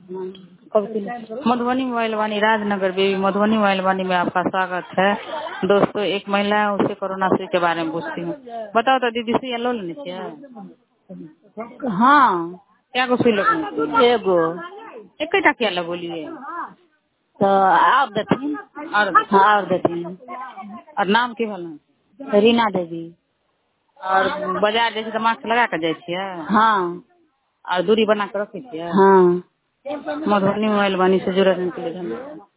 Madhubani mobile Vani Rajnagar बेबी Madhubani mobile Vani में आपका स्वागत है। दोस्तों, एक महिला है, उससे कोरोना सुई के बारे में पूछती हूँ। बताओ तो दीदी, सुई लो लेने चाहिए? हाँ, क्या को सुई लगो? एगो एक क्या लगोलिए तो और देती और देती। और नाम की भला? रीना देवी। और बाजार जैसे तो मास्क लगा कर जाइए? हाँ। और दूरी बना कर रखी? हाँ। मधुबनी मोबाइल वाणी से जुड़ने के लिए धन्यवाद।